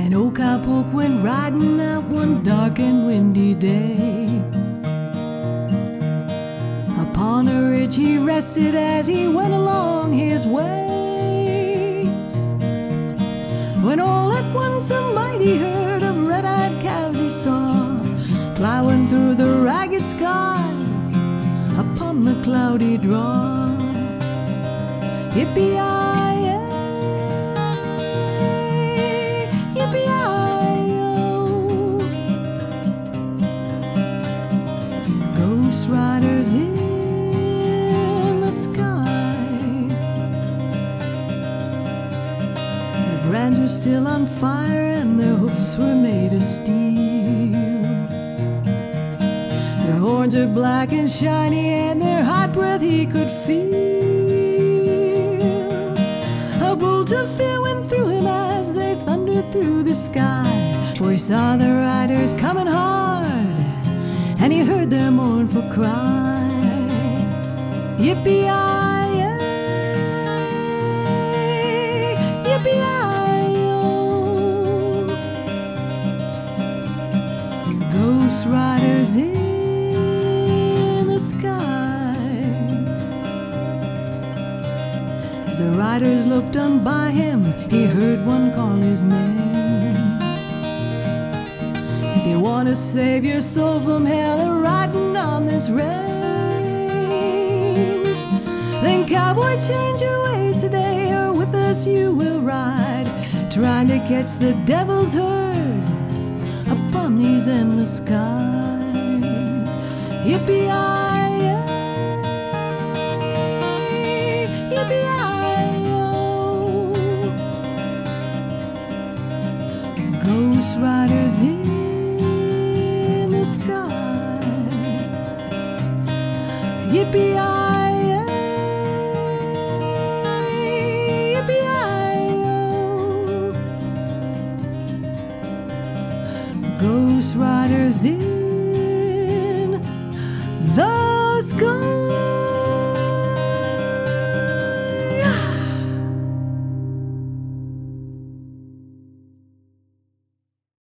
An old cowpoke went riding out one dark and windy day. Upon a ridge he rested as he went along his way, when all at once a mighty herd of red-eyed cows he saw, plowing through the ragged skies upon the cloudy draw. Yippee-yi-yi, yippee-yi-yo, ghost riders in the sky. Their brands were still on fire and their hoofs were made of steel. Their horns are black and shiny and their hot breath he could feel. A bolt of fear went through him as they thundered through the sky, for he saw the riders coming hard and he heard their mournful cry. Yippee-yi-yi, yippee-yi-yo, ghost riders in the sky. As the riders looked on by him, he heard one call his name. If you want to save your soul from hell or riding on this range, then cowboy, change your ways today, or with us you will ride, trying to catch the devil's herd upon these endless skies. Yippee-yi-yi, yippee-yi-yo, ghost riders in the sky. Yippee-yi-yi, yippee-yi-yo, ghost riders in